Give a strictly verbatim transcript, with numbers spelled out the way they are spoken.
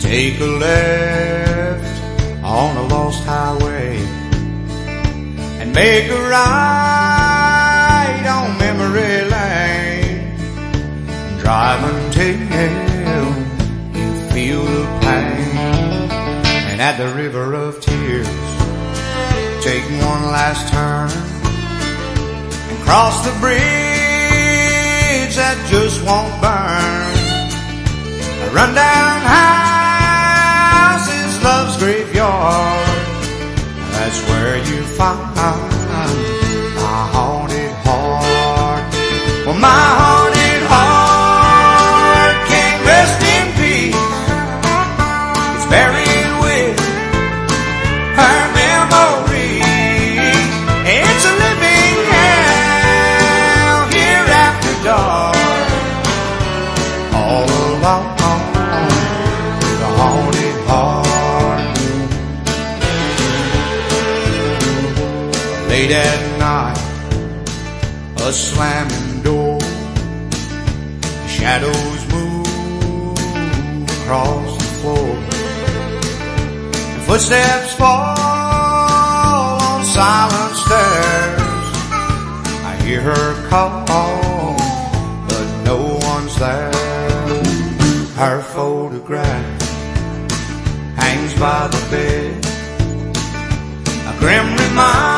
Take a left on a lost highway and make a right on memory lane. Drive until you feel the pain, and at the river of tears take one last turn and cross the bridge that just won't burn. A rundown house is love's graveyard. That's where you find my haunted heart. Well, my haunted heart can't rest in peace. It's buried with her memory. It's a living hell here after dark. All alone, the haunted heart. Late at night, a slamming door, shadows move across the floor, and footsteps fall on silent stairs. I hear her call, but no one's there. Her photograph hangs by the bed, a grim reminder